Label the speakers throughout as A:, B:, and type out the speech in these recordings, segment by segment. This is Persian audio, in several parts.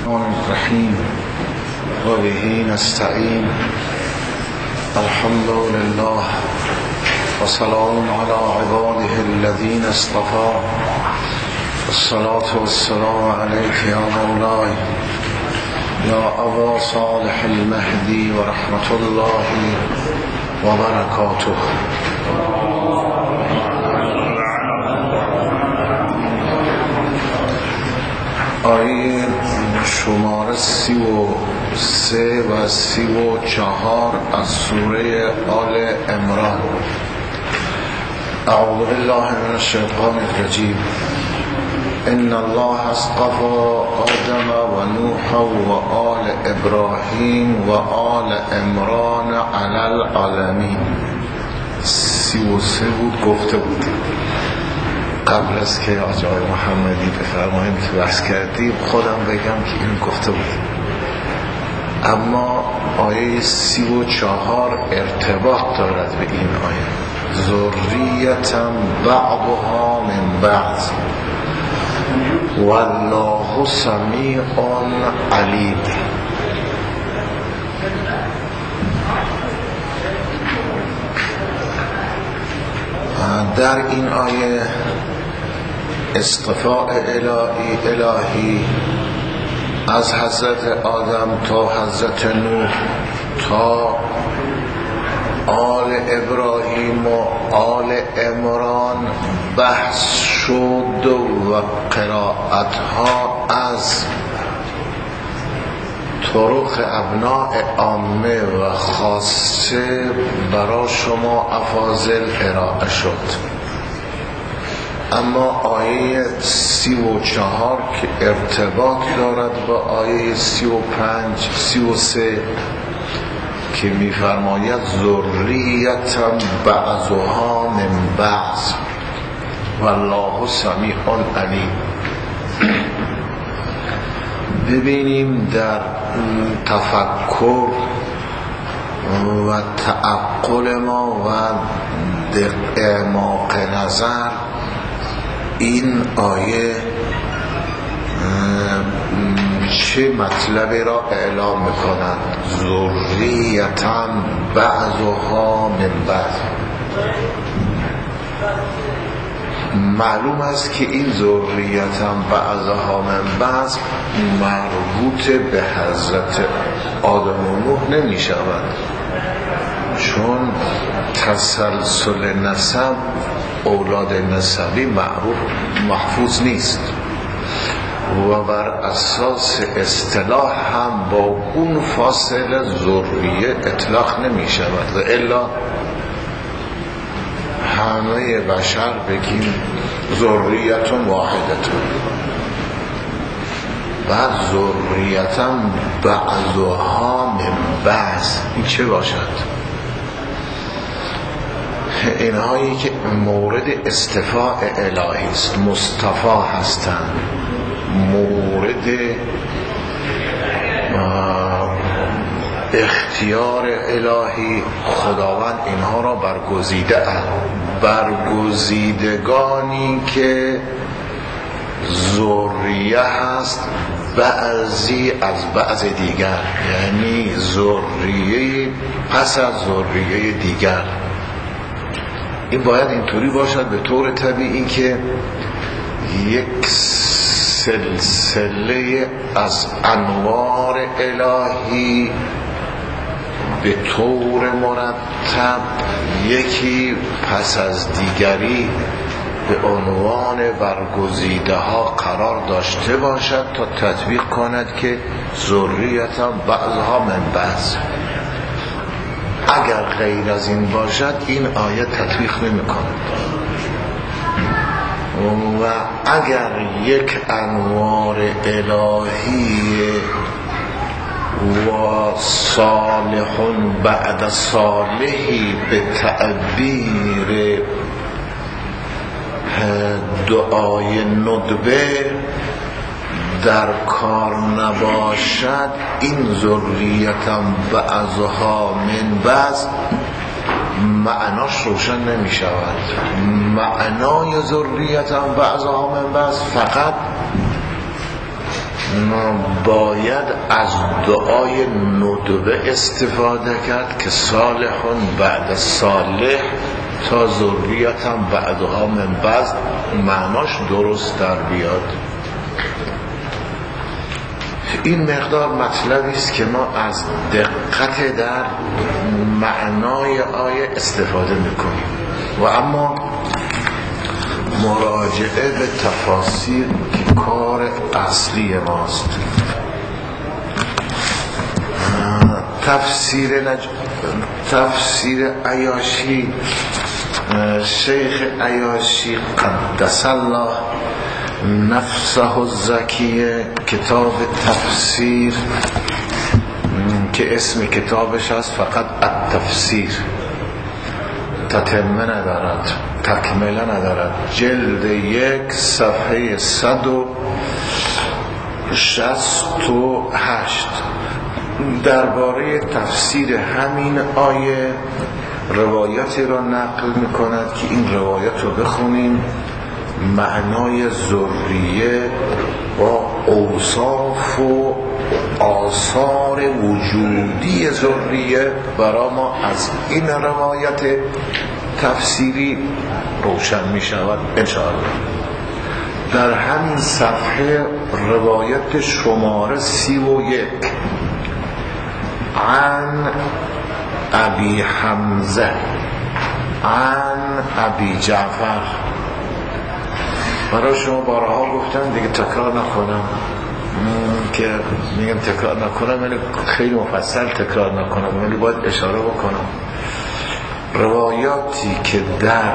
A: الرحمن الرحیم و به نستعین. الحمد لله و سلام علی عباده الذین اصطفى. الصلاة والسلام علیک یا مولای یا ابا صالح المهدی و رحمت الله و برکاته. آیه شماره 33 و 34 از سوره آل عمران. اعوذ بالله من الشیطان الرجیم. ان الله اصطفى آدم و نوح و آل ابراهیم و آل عمران علی العالمین. 33 بود گفته بود. قبل از که آقای محمدی بفرمایید که بحث کردیم خودم بگم که این گفته بود. اما آیه 34 ارتباط دارد به این آیه. ذریة بعضها من بعض والله سمیع علیم. در این آیه اصطفاء الهی از حضرت آدم تا حضرت نوح تا آل ابراهیم و آل عمران بحث شد و قرائت ها از طرق ابناء عامه و خاصه برای شما افاضل ارائه شد. اما آیه 34 که ارتباط دارد با آیه 35 33 که می‌فرماید ذریة بعضها من بعض والله سمیع علیم. ببینیم در تفکر و تعقل ما و اعماق نظر این آیه چه مطلبی را اعلام میکنند. ذریة بعضها من بعض. معلوم است که این ذریة بعضها من بعض مربوط به حضرت آدم و نوح نمی شود، چون تسلسل نسب اولاد نسبی معروف محفوظ نیست و بر اساس اصطلاح هم با اون فاصله ذریه اطلاق نمی شود و الا همه بشر بگیم ذریتون واحدتون. بعد ذریتم بعضها من بعض این چه باشد؟ اینهایی که مورد استفاء الهی است، مصطفی هستند، مورد اختیار الهی خداوند اینها را برگزیده است. برگزیدگانی که ذریه هست بعضی از بعض دیگر، یعنی ذریه پس از ذریه دیگر. این باید اینطوری باشد به طور طبیعی که یک سلسله از انوار الهی به طور مرتب یکی پس از دیگری به عنوان برگزیده ها قرار داشته باشد تا تطبیق کند که ذریتم بعضها من بعض. اگر غیر از این باشد این آیه تطبیق نمی کند. و اگر یک انوار الهی و صالح بعد صالحی به تعبیر دعای ندبه در کار نباشد، این ذریتم بعضها من بعض معناش روشن نمی شود. معنای ذریتم بعضها من بعض فقط باید از دعای ندبه استفاده کرد که صالحون بعد صالح تا ذریتم بعدها من بعد، معناش درست در بیاد. این مقدار مطلبی است که ما از دقت در معنای آیه استفاده میکنیم و اما مراجعه به تفاسیر که کار اصلی ماست. تفسیر عیاشی، شیخ عیاشی قدس الله نفسه الزکیه، کتاب تفسیر که اسم کتابش هست فقط التفسیر، تتمه ندارد، تکمله ندارد، جلد 1 صفحه 168 درباره تفسیر همین آیه روایتی را نقل میکند که این روایت رو بخونیم. معنای ذریه و اوصاف و آثار وجودی ذریه برای ما از این روایت تفسیری روشن می شود انشاءالله. در همین صفحه روایت شماره 31 عن ابی حمزه عن ابی جعفر، برای شما بارها گفتم دیگه تکرار نکنم، که میگم تکرار نکنم یعنی خیلی مفصل تکرار نکنم، ولی باید اشاره بکنم. روایاتی که در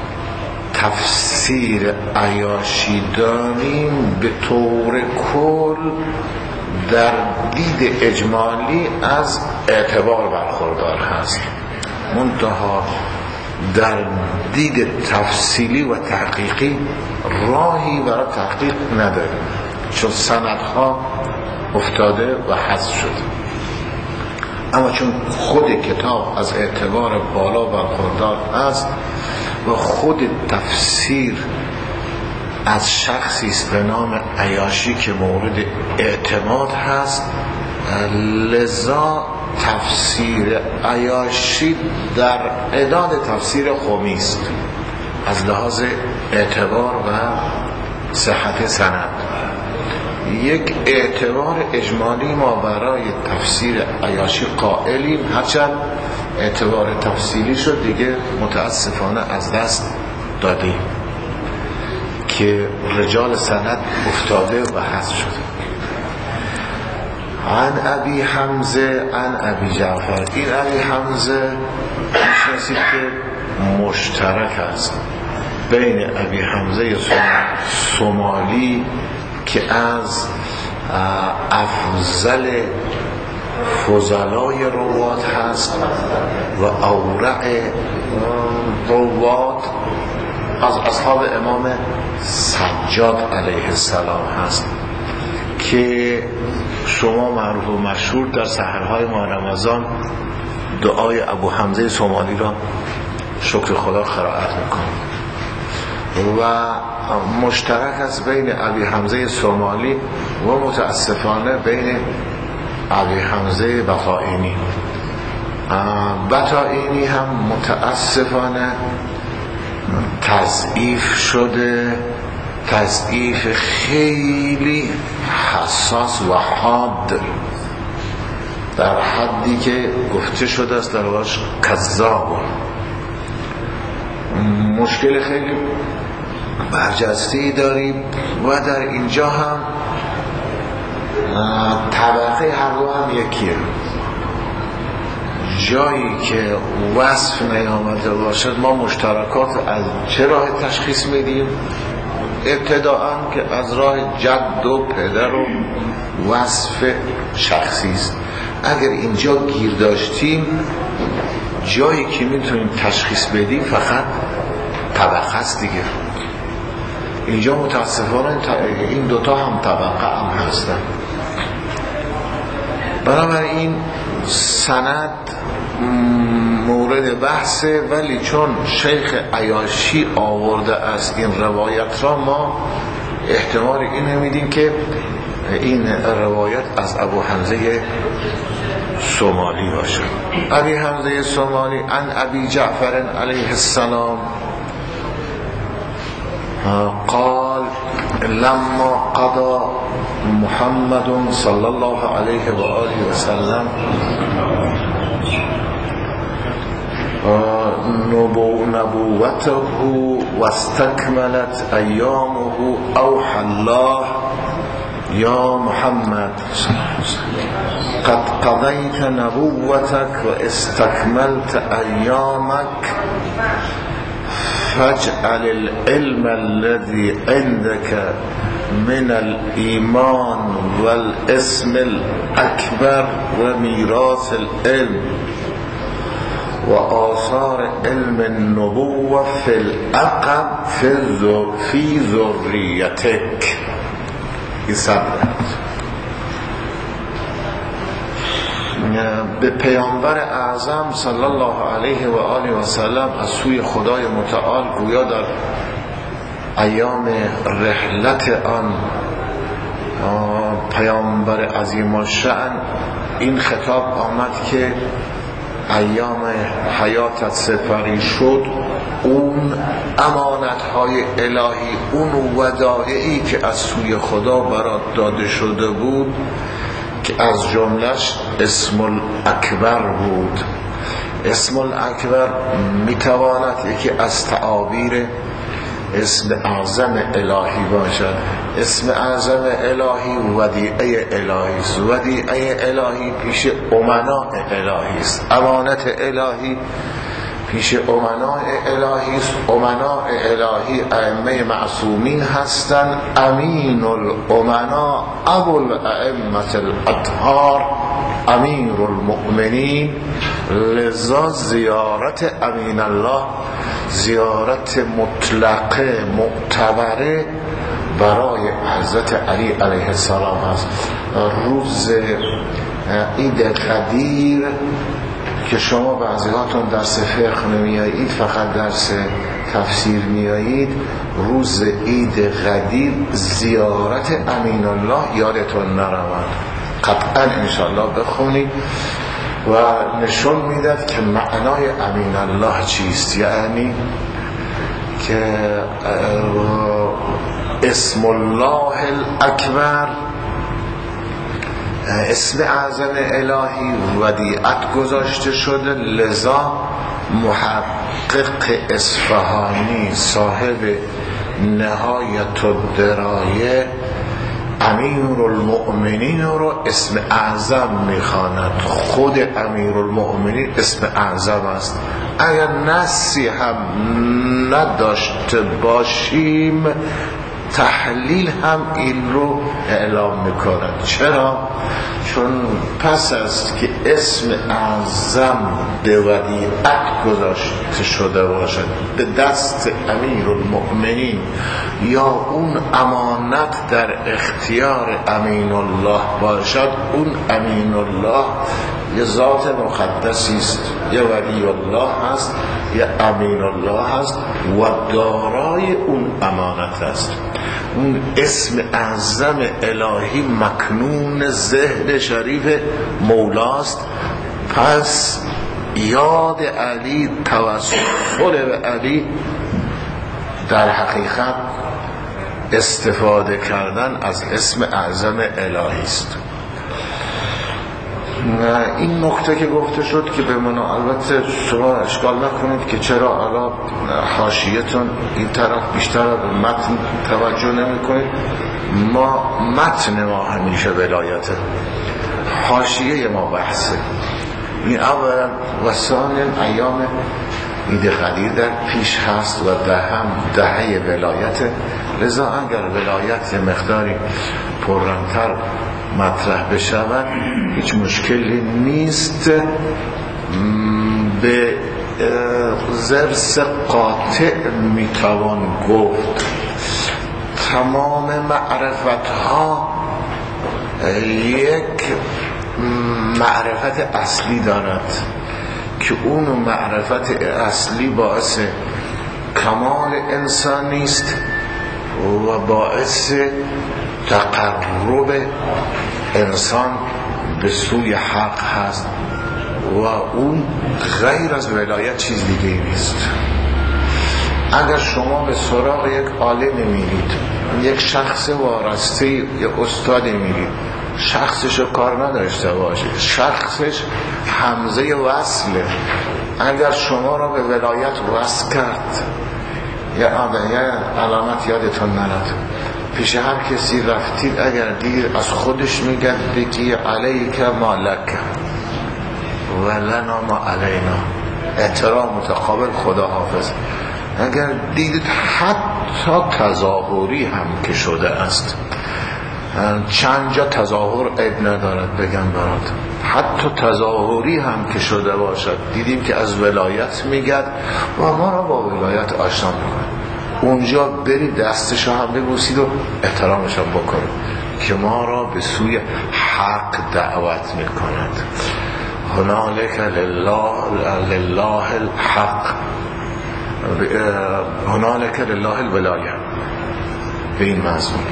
A: تفسیر عیاشی داریم به طور کل در دید اجمالی از اعتبار برخوردار هست، منتها در دید تفصیلی و تحقیقی راهی برای تحقیق نداریم، چون سندها افتاده و حذف شده. اما چون خود کتاب از اعتبار بالا برخوردار است و خود تفسیر از شخصی است به نام عیاشی که مورد اعتماد هست، لذا تفسیر عیاشی در اعداد تفسیر قمی است از لحاظ اعتبار و صحت سند. یک اعتبار اجمالی ما برای تفسیر عیاشی قائلیم، هرچند اعتبار تفصیلی شد دیگه متاسفانه از دست دادیم که رجال سند افتاده و حذف شده. عن ابی حمزه عن ابی جعفر، این ابی حمزه میشناسید که مشترک است بین ابی حمزه سومالی که از افضل فضلای روات هست و اورع روات از اصحاب امام سجاد علیه السلام هست که شما معروف و مشهور در سحرهای ماه رمضان دعای ابو حمزه سومالی را شکر خدا قرائت میکنید و مشترک است بین ابی حمزه سومالی و متاسفانه بین ابی حمزه بطائینی. بطائینی هم متاسفانه تضعیف شده، تضعیف خیلی حساس و حاد، در حدی که گفته شده است در واقع کذاب. مشکل خیلی برجسته‌ای داریم و در اینجا هم طبقه هر دو هم یکیه. جایی که وصف نیامده باشد ما مشترکات از چه راه تشخیص میدیم؟ ابتداءً که از راه جد و پدر و وصف شخصی است. اگر اینجا گیر داشتیم جایی که میتونیم تشخیص بدیم فقط طبقه است دیگه. اینجا متاسفانه این دوتا هم طبقه هم هستن. بنابراین سند مورد بحثه، ولی چون شیخ عیاشی آورده است این روایت را ما احتمال این میدیم که این روایت از ابو حمزه سومالی باشه. ابی حمزه سومالی عن ابی جعفر علیه السلام قال لما قضى محمد صلى الله عليه وآله وسلم نبوته واستكملت أيامه أوحى الله يا محمد قد قضيت نبوتك واستكملت أيامك فاجعل العلم الذي عندك من الإيمان والاسم الأكبر وميراث العلم وآثار علم النبوة في العقب في ذريتك. به پیامبر اعظم صلی الله علیه و آله و سلم از سوی خدای متعال گویا در ایام رحلت آن پیامبر عظیم الشأن این خطاب آمد که ایام حیاتت سپری شد، اون امانتهای الهی، اون ودایعی که از سوی خدا برات داده شده بود که از جملش اسم الاکبر بود. اسم الاکبر میتواند یکی از تعابیر اسم اعظم الهی باشد. اسم اعظم الهی ودیعه الهی است. ودیعه الهی پیش امناء الهی است. امانت الهی پیش امناء الهی است. امناء الهی ائمه معصومین هستند. امین الامناء ابو الائمه الاطهار امیر المؤمنین. لذا زیارت امین الله زیارت مطلقه معتبره برای حضرت علی علیه السلام هست. روز عید قدیر که شما بعضیاتون درس فقه نمیایید، فقط درس تفسیر میایید، روز عید قدیر زیارت امین الله یادتون نرود، قطعا انشاءالله بخونید و نشون میداد که معنای امین الله چیست. یعنی که اسم الله الاکبر، اسم اعظم الهی ودیعت گذاشته شده. لذا محقق اصفهانی صاحب نهایت الدرایه امیر المؤمنین رو اسم اعظم میخواند. خود امیر المؤمنین اسم اعظم است. اگر نسی هم نداشته باشیم تحلیل هم این رو اعلام میکنند. چرا؟ چون پس از که اسم اعظم به ودیعت گذاشته شده باشد به دست امیر المؤمنین یا اون امانت در اختیار امین الله باشد، اون امین الله یه ذات مقدسی است، یه ولی الله هست، یه امین الله هست و دارای اون امانت است. اون اسم اعظم الهی مکنون ذهن شریف مولاست. پس یاد علی، توسل به علی در حقیقت استفاده کردن از اسم اعظم الهی است. این نکته که گفته شد که به من البته شما اشکال نکنید که چرا الان حاشیه‌تون این طرف بیشتر به متن توجه نمی کنید. ما متن ما همیشه ولایته، حاشیه ما بحثه. این اولا و ثانیا ایام عید قدیر در پیش هست و دهه ولایته. لذا اگر ولایت مقداری پررنگتر مطرح بشود هیچ مشکلی نیست. به ضرس قاطع میتوان گفت تمام معرفت ها یک معرفت اصلی دارد که اون معرفت اصلی باعث کمال انسانی است و باعث تقرب انسان به سوی حق هست و اون غیر از ولایت چیز دیگه نیست. اگر شما به سراغ یک عالم میرید، یک شخص وارسته، یک استاد میرید، شخصش رو کار نداشته باشه، شخصش همزه وصله، اگر شما را به ولایت وصل کرد، یه علامت یادتون نرد، پیش هر کسی رفتید اگر دیر از خودش میگه بگی علیک ما لک و لنا ما علینا، احترام متقابل، خدا حافظ. اگر دیدید حتی تظاهری هم که شده است، چند جا تظاهر عیب ندارد بگم برات، حتی تظاهری هم که شده باشد، دیدیم که از ولایت میگد و ما را با ولایت آشنا میکنه، اونجا برید دستش هم ببوسید و احترامش هم بکنید که ما را به سوی حق دعوت میکند. هنالک لله الحق، هنالک لله الولایه، به این مضمون.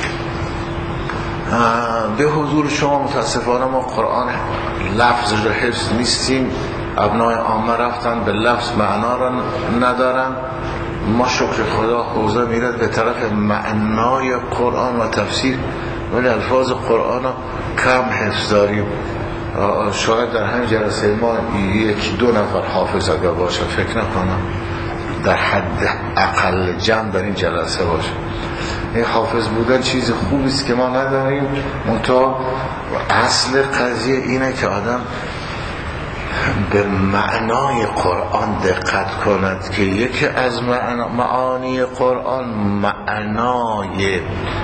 A: به حضور شما متاسفانه ما قرآن لفظ رو حفظ نیستیم، ابنای عامه رفتن به لفظ معنا را ندارن، ما شکر خدا حوزه میرد به طرف معنای قرآن و تفسیر، ولی الفاظ قرآن را کم حفظ داریم. شاید در همین جلسه ما یکی دو نفر حافظ اگر باشه، فکر نکنم در حد اقل جمع در این جلسه باشه. این حافظ بودن چیز خوبی است که ما نداریم، منتها اصل قضیه اینه که آدم به معنای قرآن دقت کند که یکی از معانی قرآن معنای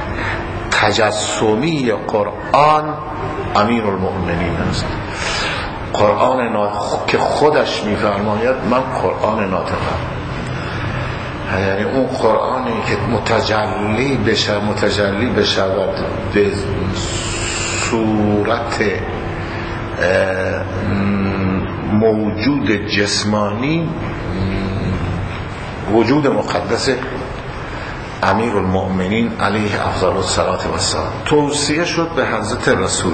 A: تجسمی قرآن امیر المؤمنین است. قرآن که خودش میفرماید من قرآن ناطقم، یعنی اون قرآنی که متجلی بشود به صورت موجود جسمانی، وجود مقدس امیر المؤمنین علیه افضل الصلاة و السلام. توصیه شد به حضرت رسول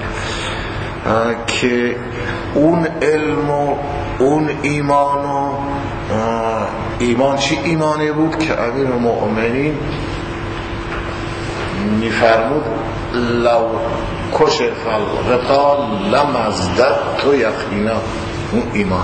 A: که اون علم و اون ایمان چی ایمانی بود که امیر المؤمنین میفرمود لو کشف الغطا لمزددت یقینا، اون ایمان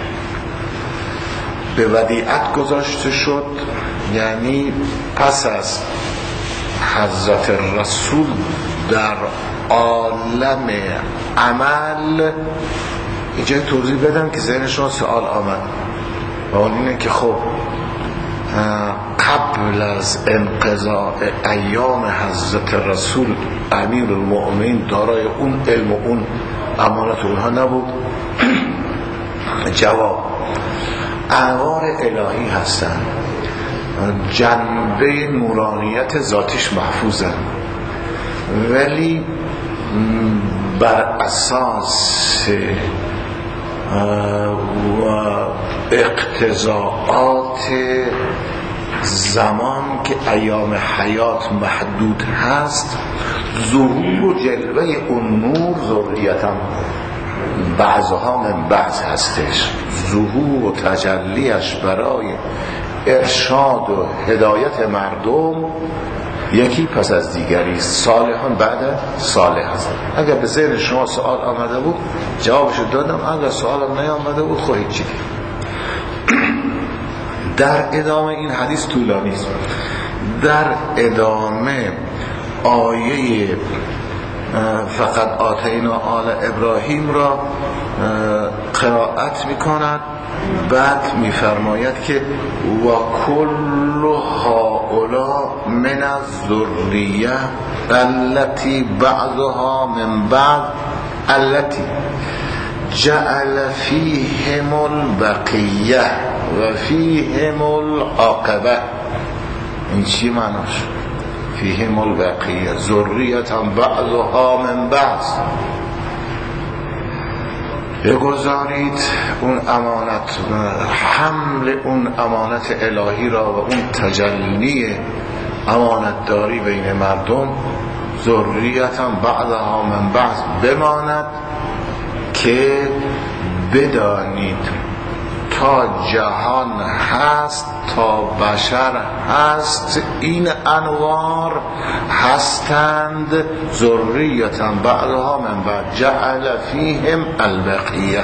A: به ودیعت گذاشته شد، یعنی پس از حضرت رسول در عالم عمل. اینجا توضیح بدم که ذهن شما سوال آمد و اون اینه که خب قبل از انقضاء ایام حضرت رسول امیر المؤمنین دارای اون علم و اون امانت اونها نبود؟ جواب انوار الهی هستن، جنبه نورانیت ذاتش محفوظن، ولی بر اساس و اقتضاعات زمان که ایام حیات محدود هست، ظهور و جلوه اون نور ذریتم بعضها من بعض هستش. ظهور و تجلیش برای ارشاد و هدایت مردم یکی پس از دیگری، صالحان بعد صالح هست. اگر به ذهن شما سوال آمده بود جوابشو دادم، اگر سوالم نیامده بود خواهید چی. در ادامه این حدیث طولانی است، در ادامه آیه فقط آتینا آل ابراهیم را قرائت میکند، بعد میفرماید که و کل هؤلاء من الذریه التي بعضها من بعض التي جعل فیهم البقیه و فیهم العاقبه. این چی معناش؟ فیهم البقیه ذریتا بعضها من بعض. بگذارید اون امانت، حمل اون امانت الهی را و اون تجلی امانت داری بین مردم ذریتا بعدها من بعد بماند که بدانید تا جهان هست، تا بشر هست، این انوار هستند. ذریتا بعدها من بعد جعل فیهم البقیه،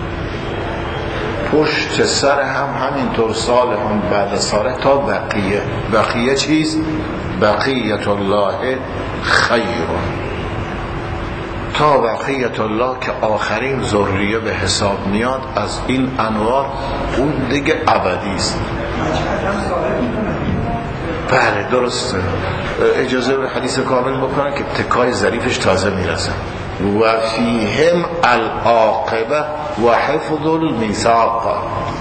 A: پشت سر هم همینطور صالحون بعد صالح تا بقیه. بقیه چیز؟ بقیت الله خیر، تا بقیت الله که آخرین ذریه به حساب میاد از این انوار، اون دیگه ابدی است. بله درسته. اجازه به حدیث کامل بکنن که تکای ظریفش تازه میرسه. و فیهم العاقبه و حفظ المیثاق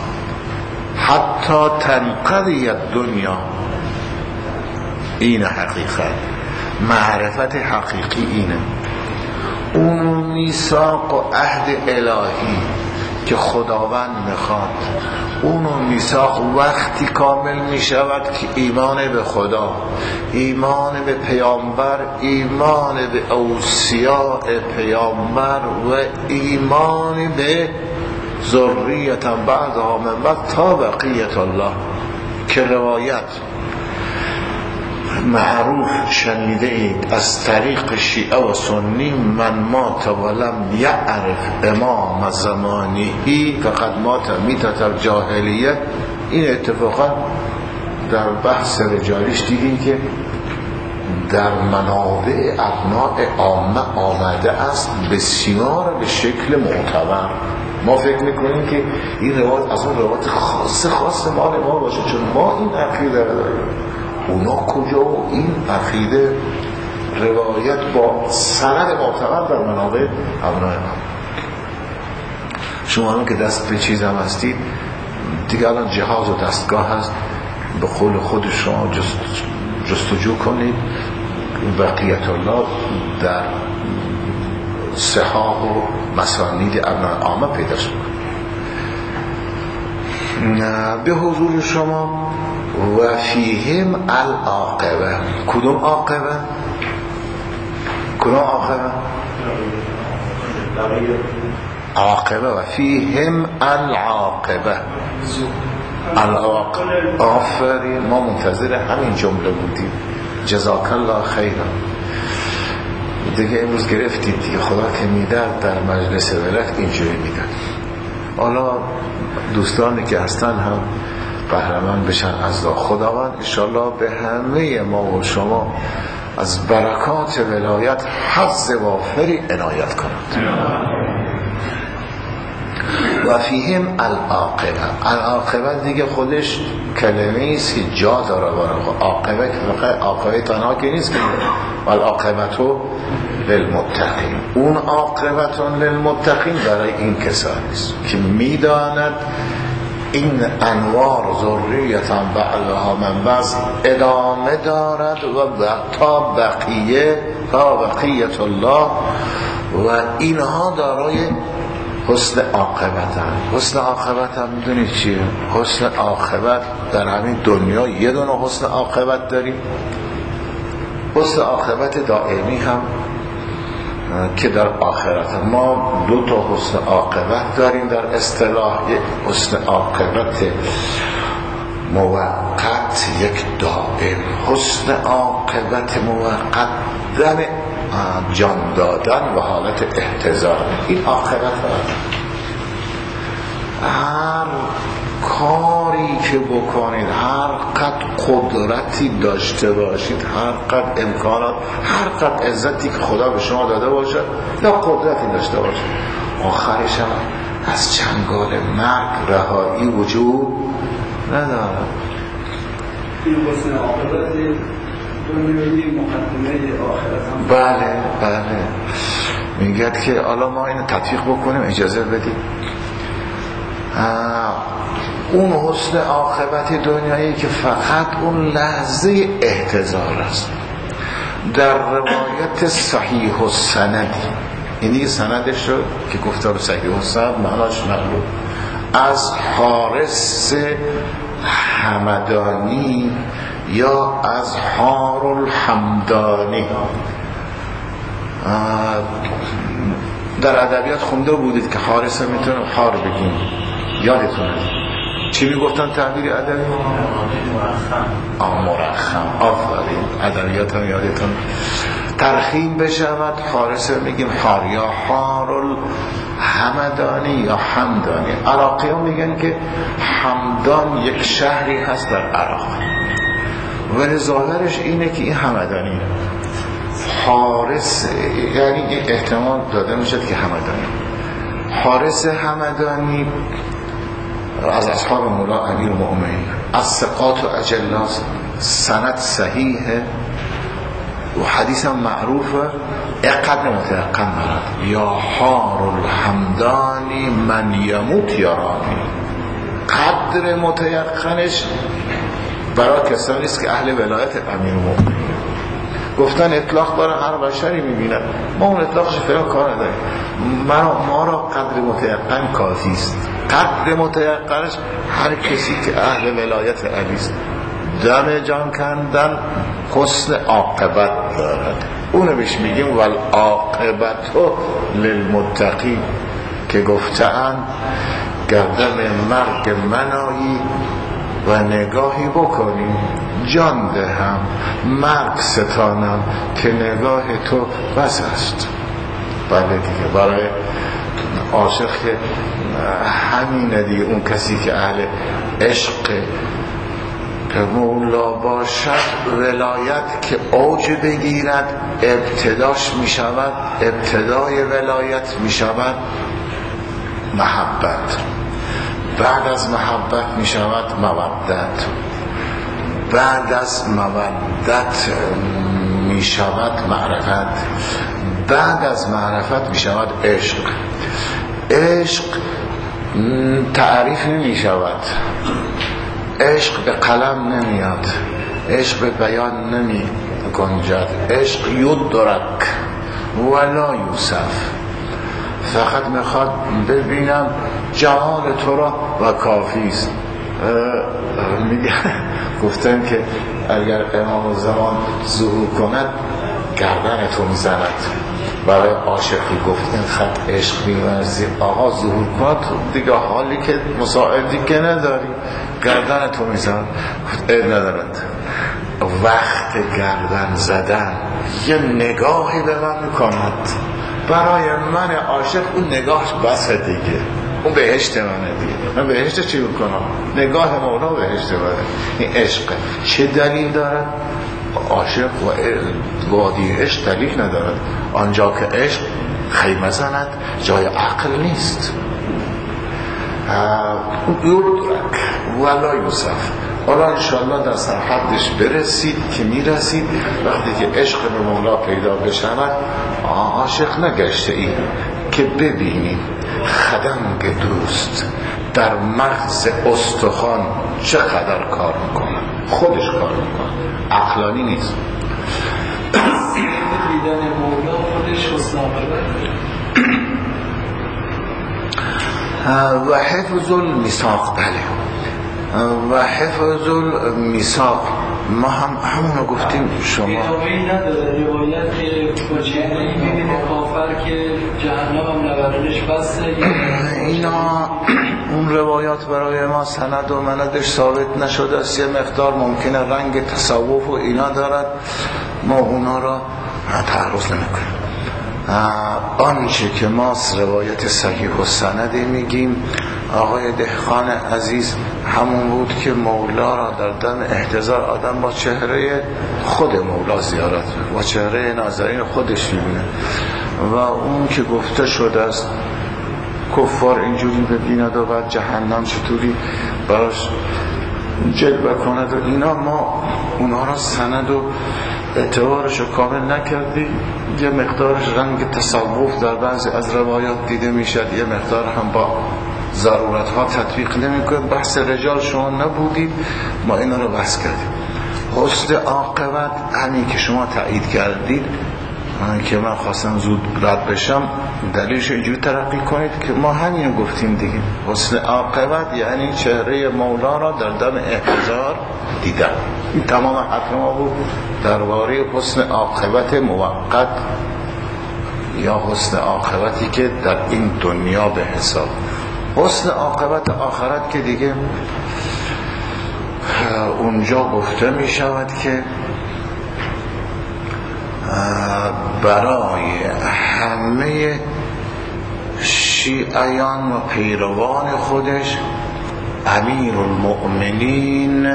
A: حتی تنقضی الدنیا. این حقیقت، معرفت حقیقی اینه. اون میثاق و عهد الهی که خداوند میخواد، اون میثاق وقتی کامل میشود که ایمان به خدا، ایمان به پیامبر، ایمان به اوصیاء پیامبر و ایمان به ذریتا بعدها من بعد تا بقیت الله، که روایت معروف شنیده اید از طریق شیعه و سنی: من مات ولم یعرف امام زمانهی فقد مات میتة الجاهلیه. این اتفاقا در بحث رجالیش دیدیم که در منابع ابناء عامه آمده است بسیار به شکل معتبر. ما فکر میکنیم که این روایت از اون روایت خاص مال ما باشه چون ما این عقیده داریم. اونا کجا؟ این عقیده روایت با سند معتبر در منابع ابناء ما. شما هم که دست به چیز هم هستید دیگه، الان جهاز و دستگاه هست، به قول خود شما جستجو کنید بقیت الله در صحاح و مسانید ابناء عامه پیدا شد. به حضور شما و فیهم العاقبه. کدوم عاقبه؟ کدوم عاقبه؟ عاقبه و فیهم العاقبه. العاقبه. آفرین، ما منتظر همین جمله بودیم. جزاک الله خیرا. دیگه امروز گرفتید دیگه، خدا که میداد در مجلس ولایت اینجوری میداد. حالا دوستانی که هستن هم بهره‌مند بشن از خداوند. انشالله به همه ما و شما از برکات ولایت حظ وافری عنایت کند. و فیهم العاقبه. العاقبه دیگه خودش کلمه ایست که جا داره برای عاقبه، که فقط عاقبه تنها که نیست که والعاقبتو للمتقین. اون عاقبتون للمتقین برای این کسانی است که میداند این انوار ذریتا بعدها من بعد ادامه دارد و تا بقیت الله، و اینها دارای حسن عاقبت هم. حسن عاقبت هم میدونید چیه؟ حسن عاقبت در همین دنیا یه دونه حسن عاقبت داریم، حسن عاقبت دائمی هم که در آخرت هم. ما دو تا حسن عاقبت داریم در اصطلاح، یک حسن عاقبت موقت، یک دائم. حسن عاقبت موقت در جان دادن و حالت احتضار، این عاقبت هست. هر کاری که بکنید، هر قد قدرتی داشته باشید، هر قد امکانات، هر قد عزتی که خدا به شما داده باشه یا قدرتی داشته باشه، آخرش هم از چنگال مرگ رهایی وجود نداره.
B: این حسن عاقبت دنیایی مقدمه آخرت هم.
A: بله میگد که حالا ما اینو تطبیق بکنیم، اجازه بدید. اون حسن عاقبت دنیایی که فقط اون لحظه احتضار است. در روایت صحیح السندی، اینی سندش رو که گفتار صحیح السند معناش نقل از حارس همدانی یا از حار الحمدانی، در ادبیات خونده بودید که حارسه میتونه خار بگیم، یادتونه چی میگفتن تعبیر ادبی؟ مرخم. آفرین، ادبیات هم یادتون. ترخیم بشود حارسه میگیم حار، یا حارل همدانی یا حمدانی. عراقی ها میگن که حمدان یک شهری هست در عراق، ولی ظاهرش اینه که این همدانی حارس، یعنی احتمال داده میشد که همدانی. حارس همدانی از اصحاب مولا امیرالمؤمنین، از ثقات و اجلاس، سند صحیحه و حدیث هم معروفه، اقدر متیقن مرد. یا حار الحمدانی من یموت یارانی. قدر متیقنش برای کسانی است که اهل ولایت امیرالمؤمنین. گفتن اطلاق برای هر بشری میبینن، ما اون اطلاقش فعلا کار نداریم. ما را قدر متیقن کافی است. قدر متیقنش هر کسی که اهل ولایت علی است. دم جان کندن حسن عاقبت دارد، اونو بهش میگیم والعاقبت للمتقین، که گفتن گردن مرگ منایی و نگاهی بکنیم، جان دهم مرگ ستانم که نگاه تو بس است. بله دیگه، برای عاشق که همینه دیگه. اون کسی که اهل عشق که مولا باشد، ولایت که اوج بگیرد ابتداش می شود، ابتدای ولایت می شود محبت، بعد از محبت می شود مودت، بعد از مودت می شود معرفت، بعد از معرفت می شود عشق. عشق تعریف نمی شود، عشق به قلم نمیاد، عشق به بیان نمی گنجد. عشق یدرک ولا یوصف، فقط میخواد ببینم جمال تو را و کافی است. گفتن که اگر امام الزمان ظهور کند گردن تو میزند. برای عاشقی گفتن خط عشق می‌ورزی، آقا ظهور کند دیگه، حالی که مساعدی که نداری گردن تو میزند. عیب ندارد. وقت گردن زدن یه نگاهی به من میکند، برای من عاشق اون نگاهش بسه دیگه، اون بهشت منه دیگه. من بهشت چی بکنم؟ نگاه مولا بهشت منه. این عشقه. چه دلیل دارد؟ عاشق و وادی عشق دلیل ندارد. آنجا که عشق خیمه زند جای عقل نیست. یدرک ولا یوصف. حالا انشاءالله در سرحدش برسید که میرسید. وقتی که عشق به مولا پیدا بشود، عاشق نگشته ای که ببینید خدنگ دوست در مغز استخوان چقدر کار میکنه. خودش کار میکنه، عقلانی نیست.
B: دیدن مولا خودش
A: و حفظ المیثاق. بله، و حفظ المیثاق ما هم همونو گفتیم. شما
B: این نداره روایت که با چهرهی ببینه کافر که جهنم هم نبرنش بسته.
A: اینا اون روایات برای ما سند و مندش ثابت نشده است. یه مقدار ممکنه رنگ تصوف و اینا دارد، ما اونا را تعرض نمیکنیم. آنچه که ما روایت صحیح و سندی میگیم، آقای دهقان عزیز همون بود که مولا را در دم احتضار آدم با چهره خود مولا زیارت با چهره ناظرین خودش میبینه. و اون که گفته شده است کفار اینجوری ببیند و بعد جهنم چطوری براش جلوه کند و اینا، ما اونها را سند و اعتبارش رو کامل نکردی. یه مقدارش رنگ تصوف در بعضی از روایات دیده میشد، یه مقدار هم با ضرورت ها تطبیق نمیکنه. بحث رجال شما نبودید، ما اینا رو بحث کردیم. حسن عاقبت همین که شما تایید کردید که من خواستم زود رد بشم، دلیلش اینجوری ترقی کنید که ما همین رو گفتیم دیگه. حسن عاقبت یعنی چهره مولا را در دم احتضار دیدن. این تمام حرف ما بود درباره حسن عاقبت موقت یا حسن عاقبتی که در این دنیا به حساب. حسن عاقبت آخرت که دیگه اونجا گفته می شود که برای همه شیعیان و پیروان خودش امیر المؤمنین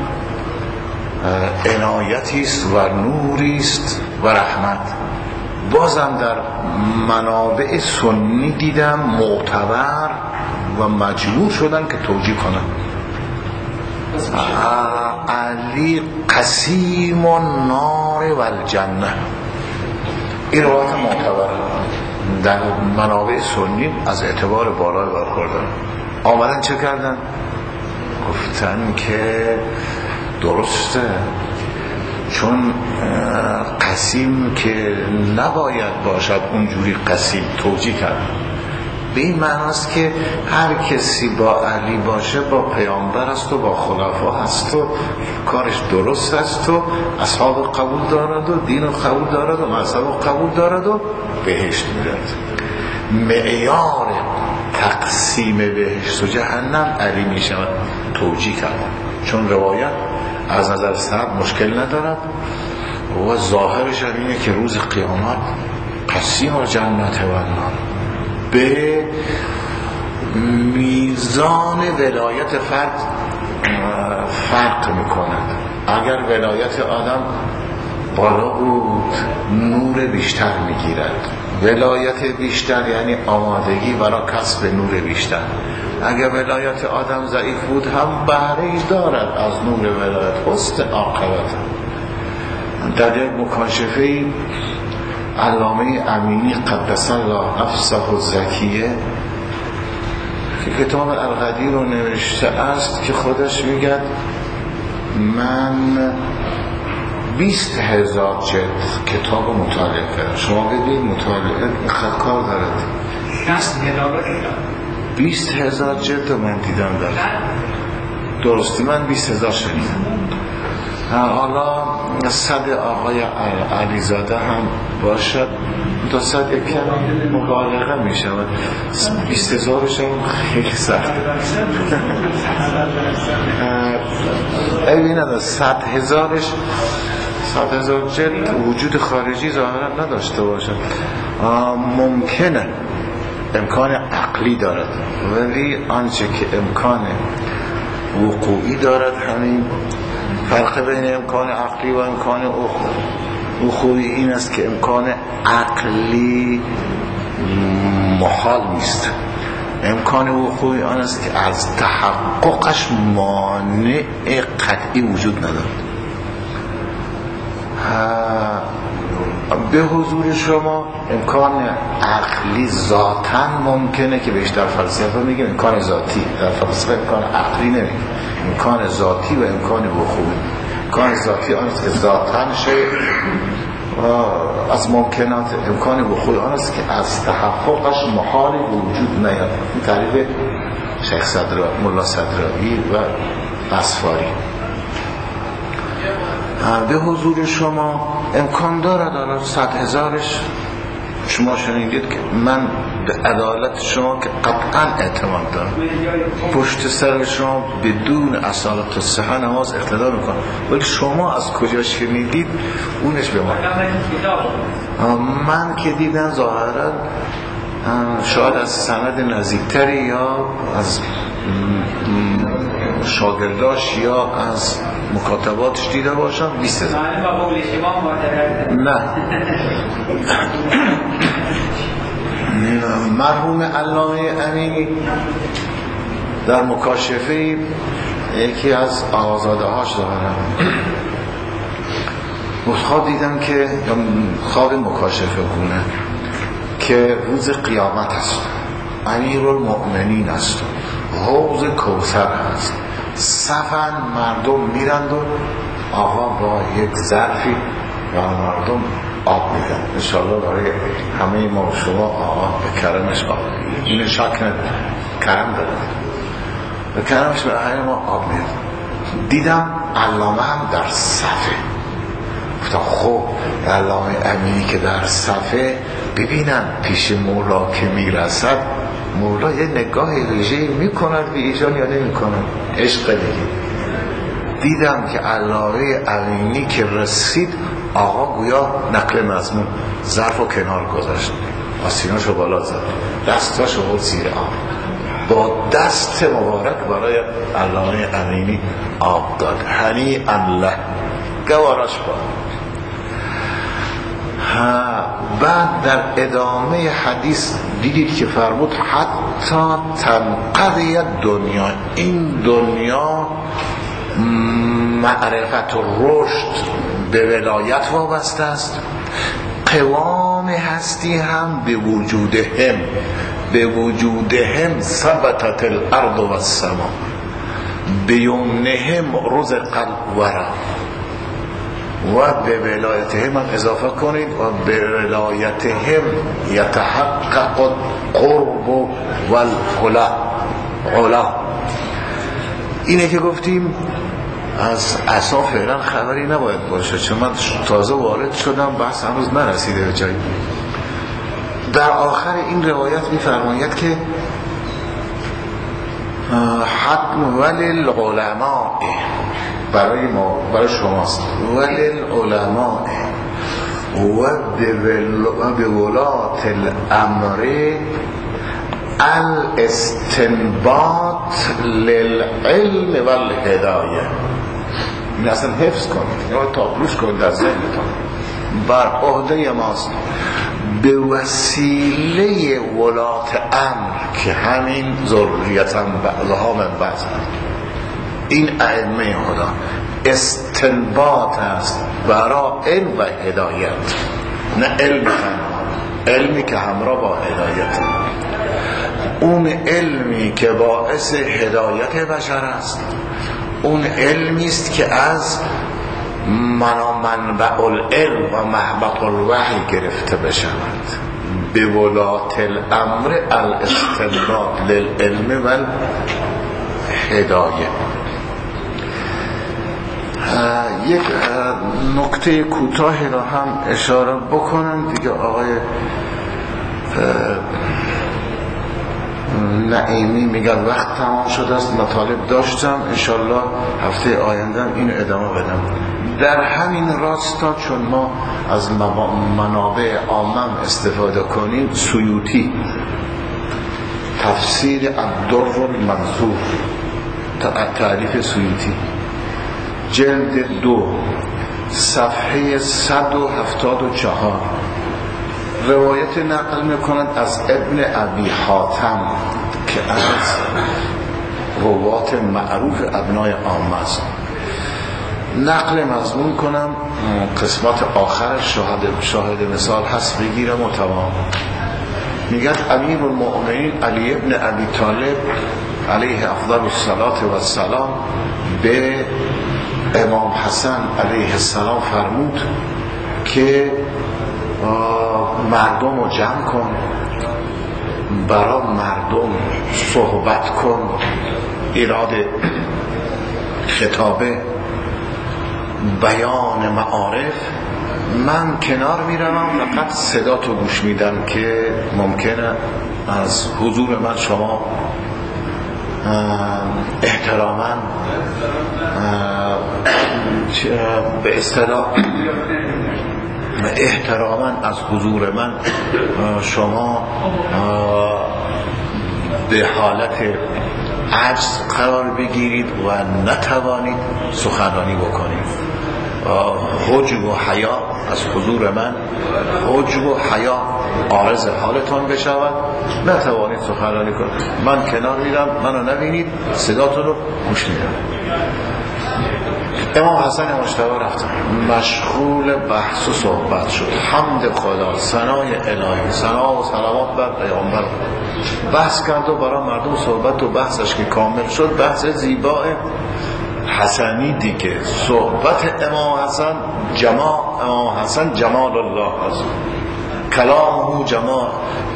A: عنایتی است و نوری است و رحمت. بازم در منابع سنی دیدم معتبر و مجبور شدن که توجیه کنن علی قسیم النار و الجنه. این روایت معتبر در منابع سنی از اعتبار بالای برخوردن. آمدن چه کردن؟ گفتن که درسته، چون قسیم که نباید باشد اونجوری قسیم توجیه کرد. به این معناست که هر کسی با علی باشه با پیامبر است و با خلفا هست و کارش درست است و اصحاب قبول دارد و دین قبول دارد و مذهب قبول دارد و بهشت میرد. معیار تقسیم بهشت و جهنم علی می شود توجیه کرد، چون روایت از نظر صحب مشکل ندارد و ظاهرش اینه که روز قیامت قسیم و جنت و النار به میزان ولایت فرد فرق میکند. اگر ولایت آدم بالا بود نور بیشتر میگیرد، ولایت بیشتر یعنی آمادگی برای کسب نور بیشتر. اگر ولایت آدم ضعیف بود هم بهره‌ای دارد از نور ولایت. حسن عاقبت در یک مکاشفه علامه امینی قدس الله نفسه الزکیه که کتاب القدیر رو نوشته است که خودش میگه من 20,000 جلد کتاب مطالعه کردم. شما ببین مطالعه کار دارد. 20,000 جلد من دیدم دارد. درستی من 20,000 شنیدم. حالا صد آقای علیزاده هم باشد 200 کمی مبالغه می شود. 20,000 هم خیلی سخته. این نداره 100,000 جلد وجود خارجی ظاهرا نداشته باشد. ممکنه امکان عقلی دارد، ولی آنچه که امکان وقوعی دارد همین فرق بین امکان عقلی و امکان وقوعی این است که امکان عقلی محال نیست. امکان وقوعی آن است که از تحققش مانع قطعی وجود ندارد. به حضور شما امکان عقلی ذاتاً ممکنه که بیشتر فلسفه میگیم امکان ذاتی، در فلسفه امکان عقلی نمیگیم، امکان ذاتی و امکان وقوعی. امکان ذاتی آن است که ذاتاً شیء از ممکنات، امکان وقوعی آن است که از تحققش محال وجود نیاد. این تعریف شیخ مولا صدراوی و اصفاری. به حضور شما امکان دارد الان 100,000ش شما شنیدید که من به عدالت شما که قطعا اعتماد دارم، پشت سر شما بدون اصالت و صحه نماز اقتدا میکنم، ولی شما از کجا شنیدید اونش به من که دیدن ظاهرا شاید از سند نزدیکتری یا از شاگرداش یا از مکاتباتش دیده باشم 20,000. نه مرحوم علامه امینی در مکاشفه یکی از آقازاده هاش دارم خواب دیدم که خواب مکاشفه کنه که روز قیامت است، امیر المؤمنین است، حوض کوثر هست، صفن مردم میرند و آقا با یک ظرفی و مردم آب میدن. انشاءالله برای همه ما و شما آقا به کرمش آب، این شک نداره، کرم داره، به کرمش به همه ما آب میدن. دیدم علامه هم در صفه. گفتم خب علامه امینی که در صفه ببینن پیش مولا که میرسد مولا یه نگاه ویژه‌ای میکند به ایشان یا نمیکند. عشق دیگه. دیدم که علامه امینی که رسید آقا گویا نقل مضمون ظرف و کنار گذاشت، آستیناشو بالا زد، دستاشو بود زیر آب، با دست مبارک برای علامه امینی آب داد. هنیئا له، گواراش با. بعد در ادامه حدیث دیدید که فرمود حتی تنقضی دنیا، این دنیا معرفت و رشد به ولایت وابسته است، قوام هستی هم به وجودهم، به وجودهم ثبتت الارض و السما، بیمنهم رزق الورى، و به ولایتهم هم اضافه کنید و به ولایتهم یتحقق قرب و العلا. اینه که گفتیم از عصا فعلا خبری نباید باشه، چون من تازه وارد شدم، بحث هنوز نرسیده به جایی. در آخر این روایت می‌فرماید که حتم وللعلماء، برای ما، برای شماست، وللعلماء و به ولات الامر الاستنباط للعلم والهدایه. این اصلا حفظ کنید یا تابلوش کنید در ذهنتان، بر عهده ماست به وسیله ولات امر که همین ذریتاً بعضها من بعض، این ائمه خدا استنباط است برای علم و هدایت، نه علم تنها، علمی که همراه با هدایت، اون علمی که باعث هدایت بشر است، اون علمی است که از منبع العلم و محبط الوحی گرفته بشود. به ولات الامر الاستنباط للعلم و الهدایه. یک نکته کوتاهی را هم اشاره بکنم دیگه. آقای نعیمی میگن وقت تمام شده است، مطالب داشتم، انشالله هفته آیندهم اینو ادامه بدم. در همین راستا چون ما از منابع عامم استفاده کنیم، سیوطی تفسیر الدر المنصور، تعریف سیوطی، جلد 2 صفحه 174 روایت نقل میکنند از ابن ابی حاتم که از روات معروف ابنای عامه است. نقل مضمون کنم، قسمت آخر شاهد مثال هست بگیرم و تمام. میگن امیر المؤمنین علی ابن ابی طالب علیه افضل الصلاة و السلام به امام حسن علیه السلام فرمود که مردم رو جمع کن، برای مردم صحبت کن، ایراد خطابه، بیان معارف. من کنار میروم، فقط صدا تو گوش میدم که ممکنه از حضور من شما احتراما به اصطلاح احتراما از حضور من شما به حالت عجز قرار بگیرید و نتوانید سخنرانی بکنید. حجب و حیا از حضور من، حجب و حیا عارض حالتان بشود، نتوانید سخنرانی کنید. من کنار میرم، منو نبینید، صداتون رو گوش میدم. امام حسن مجتبی رفتن، مشغول بحث و صحبت شد، حمد خدا، ثنای الهی، ثنا و صلوات بر پیامبر، بحث کرد و برای مردم صحبت و بحثش که کامل شد، بحث زیبا حسنی دیگه. صحبت امام حسن جمال الله هست، کلامه جمال،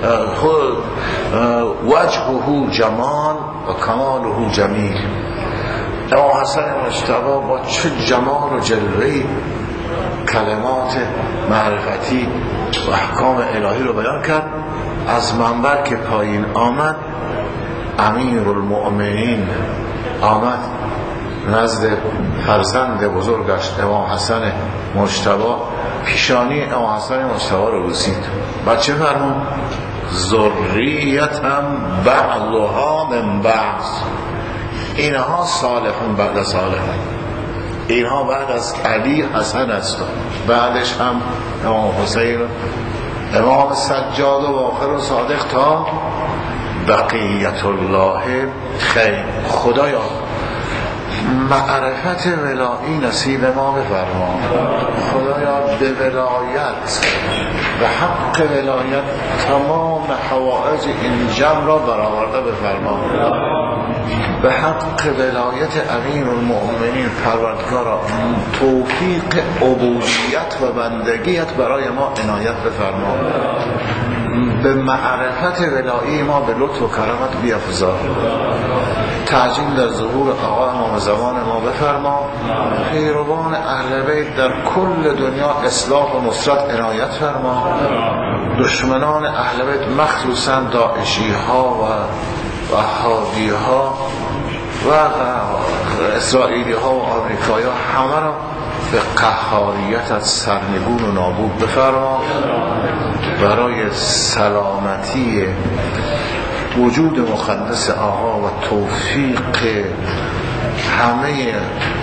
A: وجهه جمال و کماله جمیل. امام حسن مجتبی با چه جمال و جلوه‌ای کلمات معرفتی و احکام الهی رو بیان کرد. از منبر که پایین آمد، امیرالمؤمنین آمد نزد فرزند بزرگش امام حسن مجتبی، پیشانی امام حسن مجتبی رو بوسید. بعد چه فرمود؟ ذریتم بعضها من بعض، اینها صالحون بعد صالحون، اینها بعد از علی حسن است، بعدش هم امام حسین، امام سجاد و باقر و صادق تا بقیت الله خیر. خدایا معرفت ولایی نصیب ما بفرما. خدایا به ولایت و حق ولایت تمام حوائج این جمع را برآورده بفرما. به حق ولایت امیرالمؤمنین پروردگارا توفیق عبودیت و بندگیت برای ما عنایت بفرما. به معرفت ولایی ما به لطف و کرمت بیفزا. تعجیل در ظهور آقا امام زمان ما بفرما. پیروان اهل بیت در کل دنیا اصلاح و نصرت عنایت فرما. دشمنان اهل بیت مخصوصا داعشی ها و وهابی ها و اسرائیلی ها و آمریکایی ها همه را به قهاریتت سرنگون و نابود بفرما. برای سلامتی وجود مقدس آقا و توفیق همه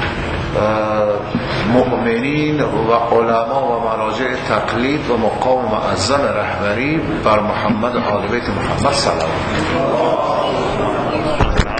A: مؤمنین و علما و مراجع تقلید و مقام معظم رهبری بر محمد و آل بیت محمد صلوات.